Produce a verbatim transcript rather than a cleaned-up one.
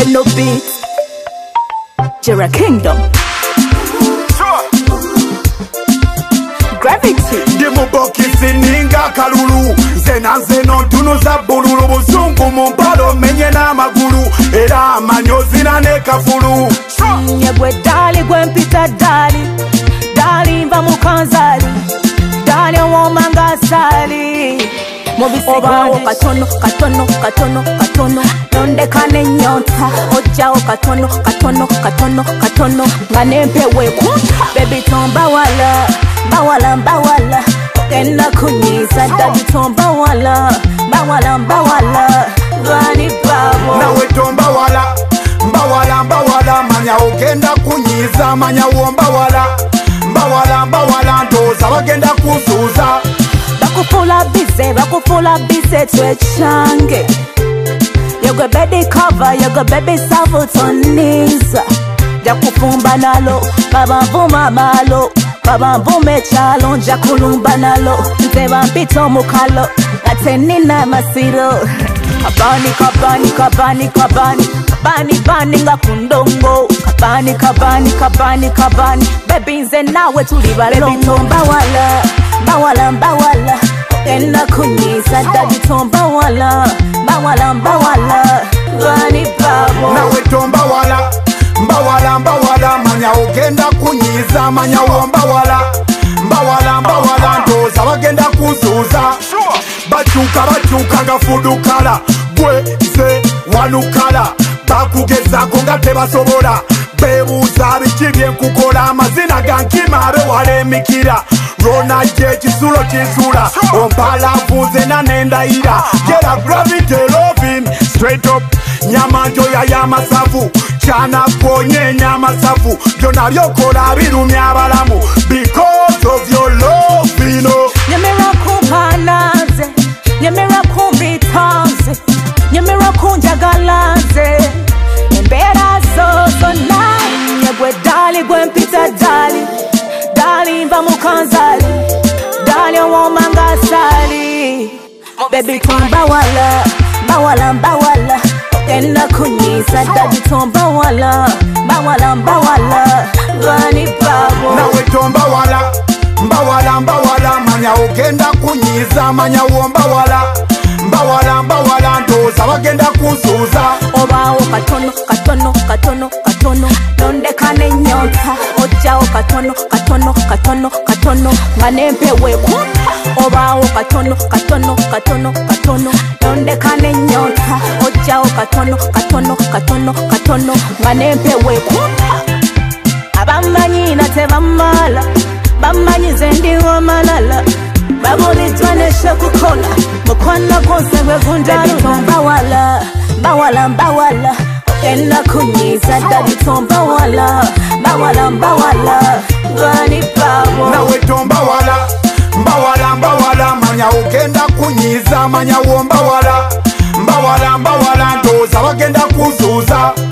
and no beats. Jera Kingdom. Gravity. Demo bokisi ninga kalulu. Zena zeno tunu za bululu. Buzungu mumpalo menye na magulu. Era manyozi na nekafulu. Nyegwe dali gwe mpita dali. Dali mba mukanzali. Dali womanga sali. Obawo katono, katono, katono, katono. Nonde kane nyota. Ojao katono, katono, katono, katono. Nganempe we kunta. Baby tomba wala, bawala, bawala. Kena kunyiza daddy tomba wala, bawala, bawala. Gani babo. Nawe tomba wala, bawala, bawala. Manya ogenda kunyiza, manya womba wala. Bawala, bawala. Ndoza wagenda kuzuza. Bakufula bize, bakufula bize twechange. You go baby cover, you go baby savutoniza. Jakufumba nalo, baba vuma malo. Baba mvume chalo, jakulumba nalo. Nzeba mpito mukalo, atenina masiro. Kabani, kabani, kabani, kabani. Kabani, bani nga kundongo. Kabani, kabani, kabani, kabani. Baby nze nawe tulibalongo. Baby tomba wala, bawala, bawala. Ena kunyiza daddy tomba wala, bawala, bawala. Gani babo. Nawe tomba wala, bawala, bawala. Manya ogenda kunyiza, manya womba wala. Bawala, bawala. Ndoza wagenda kuzuza. Bachuka, bachuka nga fudukala. Bwe, ze, wanukala. Bakugeza konga tebasobola. Bebuza bikibye nkukola. Amazina gankima abe walemikira. Rona je chisulo chisula. Ompala vuze na nenda ira. Gera gravity loving. Straight up. Nyama njoya ya masafu. Chana konye nyama safu. Byona byokola birumya abalamu. Because of your love, you know. Nyemera kumpanaze, nyemera kumbitanze, nyemera kunjagalaze. Embera zozo na nyegwe dali gwe mpita dali. Dali mba mukanzali, dali womanga sali. Baby tomba wala, bawala, bawala. Kena kunyiza daddy tomba wala, bawala, bawala. Gani babo. Nawe tomba wala, bawala, bawala. Manya ogenda kunyiza, manya womba wala. Bawala, bawala. Ndoza wagenda kuzuza. Obawo katono, katono, katono, katono. Nonde kane nyota. Ojao katono, katono, katono, katono. Nganempe we kunta. Obawo katono, katono, katono, katono. Nonde kane nyota. Ojao katono, katono, katono, katono. Nganempe we kunta. Abamanyi na tebamala. Bamanyi zendi wa malala. Babuli twaneshe kukola. Mukwana konse we kundalu. Baby tomba wala, bawala, bawala. Ena kunyiza daddy tomba wala, bawala, bawala. Gani babo. Nawe tomba wala, bawala, bawala. Manya ogenda kunyiza, manya womba wala. Bawala, bawala. Ndoza wagenda kuzuza.